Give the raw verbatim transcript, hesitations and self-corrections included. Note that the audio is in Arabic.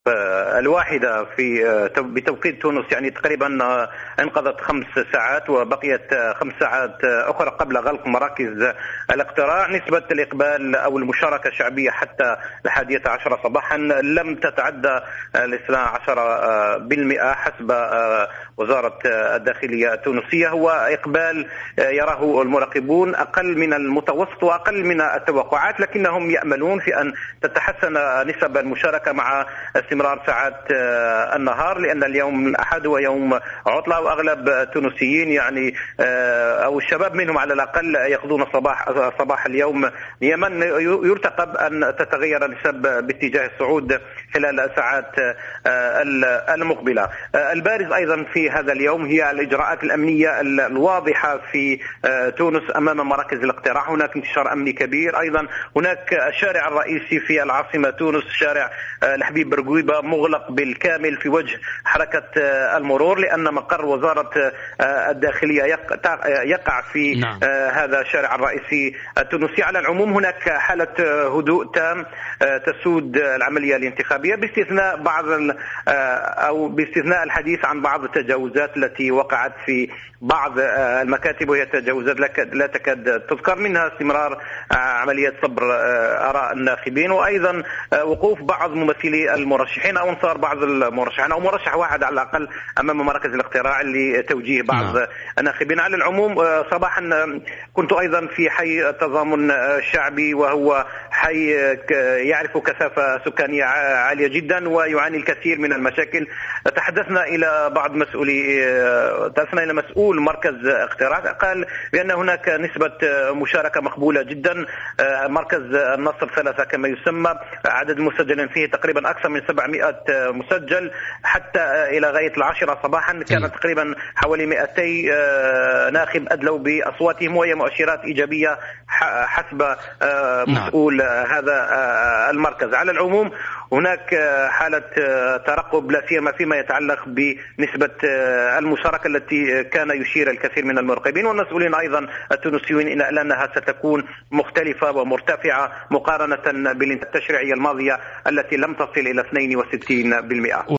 الواحدة في بتوقيت تونس، يعني تقريبا انقضت خمس ساعات وبقيت خمس ساعات أخرى قبل غلق مراكز الاقتراع. نسبة الإقبال أو المشاركة الشعبية حتى الحادية عشرة صباحا لم تتعدى الاثنى عشر بالمئة حسب وزارة الداخلية التونسية. هو إقبال يراه المراقبون أقل من المتوسط وأقل من التوقعات، لكنهم يأملون في أن تتحسن نسب المشاركة مع استمرار ساعات النهار، لأن اليوم الأحد هو يوم عطلة، وأغلب التونسيين يعني أو الشباب منهم على الأقل يقضون صباح صباح اليوم نياما. يرتقب أن تتغير النسب باتجاه الصعود خلال الساعات المقبلة. البارز أيضا في هذا اليوم هي الإجراءات الأمنية الواضحة في تونس أمام مراكز الاقتراع. هناك انتشار أمني كبير. أيضا هناك الشارع الرئيسي في العاصمة تونس، شارع الحبيب برقويبة، مغلق بالكامل في وجه حركة المرور، لأن مقر وزارة الداخلية يقع في نعم. هذا الشارع الرئيسي التونسي. على العموم هناك حالة هدوء تام تسود العملية الانتخابية، باستثناء بعض أو باستثناء الحديث عن بعض التجاوزات التي وقعت في بعض المكاتب، وهي تجاوزات لا تكاد تذكر، منها استمرار عملية صبر آراء الناخبين، وأيضا وقوف بعض ممثلي المرشحين أو انصار بعض المرشحين أو مرشح واحد على الأقل أمام مراكز الاقتراع لتوجيه بعض نعم. الناخبين. على العموم صباحا كنت أيضا في حي التضامن الشعبي، وهو حي يعرف كثافة سكانية عالية جدا ويعاني الكثير من المشاكل. تحدثنا إلى بعض مسؤولي تحدثنا إلى مسؤول مركز اقتراع، قال بأن هناك نسبة مشاركة مقبولة جدا. مركز النصر ثلاثة كما يسمى، عدد المسجلين فيه تقريبا أكثر من سبعمائة مسجل. حتى إلى غاية العاشرة صباحا كانت تقريبا حوالي مئتي ناخب أدلوا بأصواتهم، وهي مؤشرات إيجابية حسب مسؤول هذا المركز. على العموم هناك حالة ترقب، لا سيما فيما يتعلق بنسبة المشاركة التي كان يشير الكثير من المراقبين والمسؤولين أيضا التونسيين إلى أنها ستكون مختلفة ومرتفعة مقارنة بالتشريعية الماضية التي لم تصل إلى اثنين وستين بالمئة.